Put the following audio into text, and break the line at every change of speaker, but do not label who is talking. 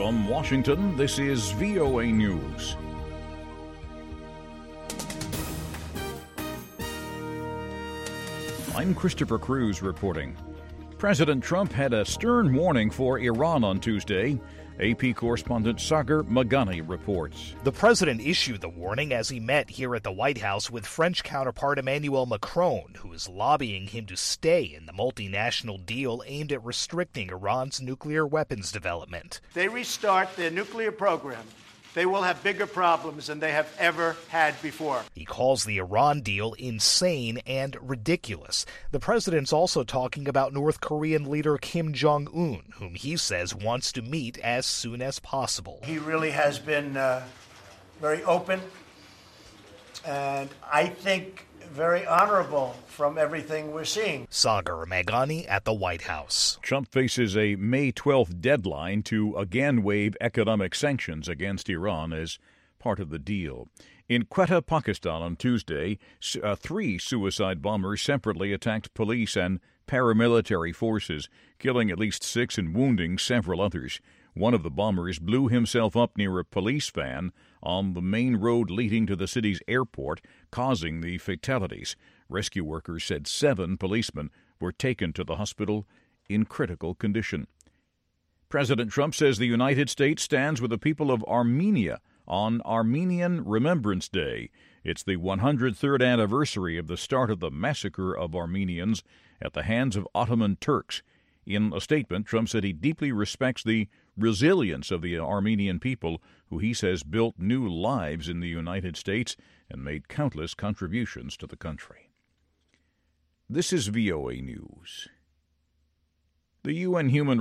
from Washington, this is VOA News. I'm Christopher Cruz reporting. President Trump had a stern warning for Iran on Tuesday. AP correspondent Sagar Meghani reports.
The president issued the warning as he met here at the White House with French counterpart Emmanuel Macron, who is lobbying him to stay in the multinational deal aimed at restricting Iran's nuclear weapons development.
They restart their nuclear program, they will have bigger problems than they have ever had before.
He calls the Iran deal insane and ridiculous. The president's also talking about North Korean leader Kim Jong-un, whom he says wants to meet as soon as possible.
He really has been very open and I think very honorable from everything we're seeing.
Sagar Meghani at the White House.
Trump faces a May 12th deadline to again waive economic sanctions against Iran as part of the deal. In Quetta, Pakistan on Tuesday, 3 suicide bombers separately attacked police and paramilitary forces, killing at least 6 and wounding several others. One of the bombers blew himself up near a police van on the main road leading to the city's airport, causing the fatalities. Rescue workers said 7 policemen were taken to the hospital in critical condition. President Trump says the United States stands with the people of Armenia on Armenian Remembrance Day. It's the 103rd anniversary of the start of the massacre of Armenians at the hands of Ottoman Turks. In a statement, Trump said he deeply respects the resilience of the Armenian people, who he says built new lives in the United States and made countless contributions to the country. This is VOA News. The UN Human